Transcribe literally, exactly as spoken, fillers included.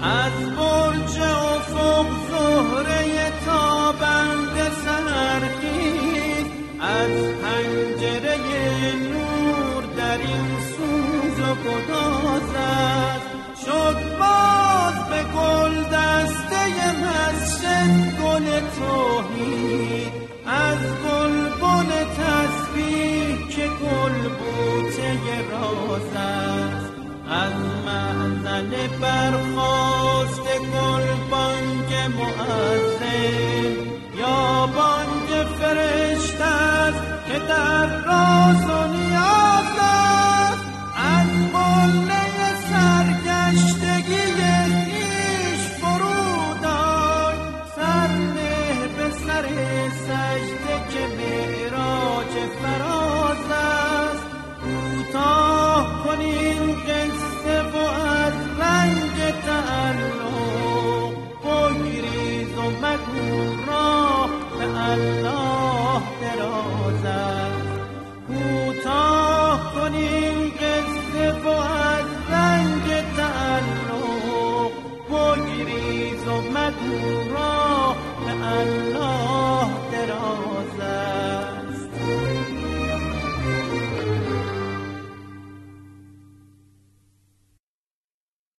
از برج افق زهره تابنده سرخیز، از پنجره نور در این سوز و گدازد. شد باز به گل دسته مسجد گل توحید، از گلبن تسبیح که گل بوته راز است. از معزل برخاست گل بانگ مؤذن، یا بانگ فرشته است که در راز و